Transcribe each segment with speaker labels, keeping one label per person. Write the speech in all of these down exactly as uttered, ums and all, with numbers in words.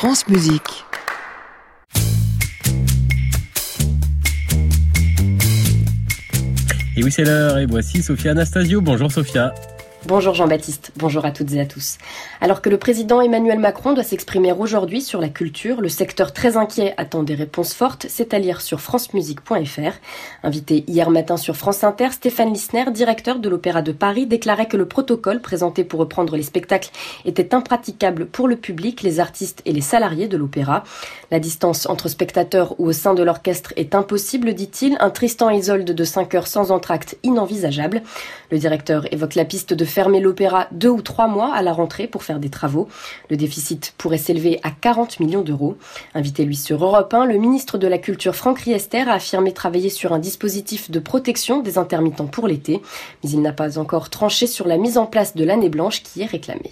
Speaker 1: France Musique.
Speaker 2: Et oui, c'est l'heure, et voici Sophia Anastasio. Bonjour Sophia.
Speaker 3: Bonjour Jean-Baptiste, bonjour à toutes et à tous. Alors que le président Emmanuel Macron doit s'exprimer aujourd'hui sur la culture, le secteur très inquiet attend des réponses fortes, c'est à lire sur francemusique point f r. Invité hier matin sur France Inter, Stéphane Lissner, directeur de l'Opéra de Paris, déclarait que le protocole présenté pour reprendre les spectacles était impraticable pour le public, les artistes et les salariés de l'opéra. La distance entre spectateurs ou au sein de l'orchestre est impossible, dit-il, un Tristan et Isolde de cinq heures sans entracte inenvisageable. Le directeur évoque la piste de fermer l'opéra deux ou trois mois à la rentrée pour faire des travaux. Le déficit pourrait s'élever à quarante millions d'euros. Invité lui sur Europe un, le ministre de la Culture Franck Riester a affirmé travailler sur un dispositif de protection des intermittents pour l'été, mais il n'a pas encore tranché sur la mise en place de l'année blanche qui est réclamée.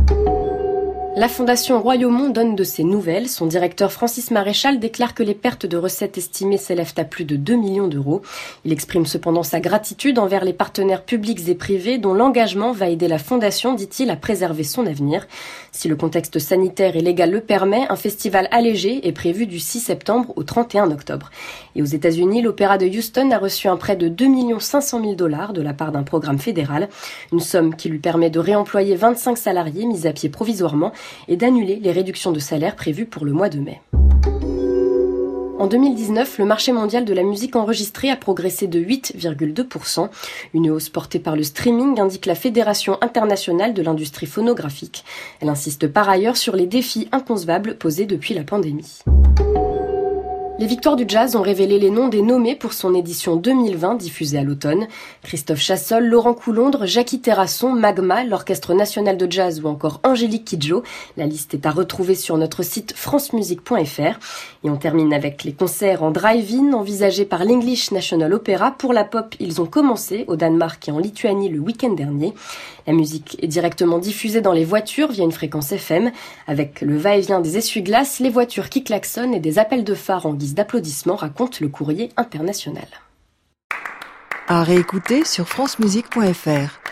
Speaker 3: La Fondation Royaumont donne de ses nouvelles. Son directeur Francis Maréchal déclare que les pertes de recettes estimées s'élèvent à plus de deux millions d'euros. Il exprime cependant sa gratitude envers les partenaires publics et privés dont l'engagement va aider la Fondation, dit-il, à préserver son avenir. Si le contexte sanitaire et légal le permet, un festival allégé est prévu du six septembre au trente et un octobre. Et aux États-Unis, l'Opéra de Houston a reçu un prêt de deux millions cinq cent mille dollars de la part d'un programme fédéral. Une somme qui lui permet de réemployer vingt-cinq salariés mis à pied provisoirement et d'annuler les réductions de salaire prévues pour le mois de mai. En deux mille dix-neuf, le marché mondial de la musique enregistrée a progressé de huit virgule deux pour cent. Une hausse portée par le streaming, indique la Fédération internationale de l'industrie phonographique. Elle insiste par ailleurs sur les défis inconcevables posés depuis la pandémie. Les Victoires du Jazz ont révélé les noms des nommés pour son édition deux mille vingt diffusée à l'automne. Christophe Chassol, Laurent Coulondre, Jackie Terrasson, Magma, l'Orchestre National de Jazz ou encore Angélique Kidjo. La liste est à retrouver sur notre site francemusique point f r. Et on termine avec les concerts en drive-in envisagés par l'English National Opera. Pour la pop, ils ont commencé au Danemark et en Lituanie le week-end dernier. La musique est directement diffusée dans les voitures via une fréquence F M. Avec le va-et-vient des essuie-glaces, les voitures qui klaxonnent et des appels de phare en guise d'applaudissements, raconte le Courrier international.
Speaker 1: À réécouter sur francemusique point f r.